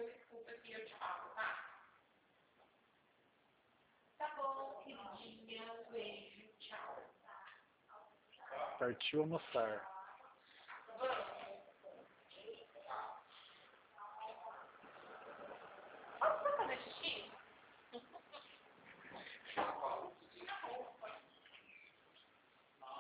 eu escuto aqui e eu te falo, tá? Tá bom, queridinha. Um beijo. Tchau. Partiu almoçar.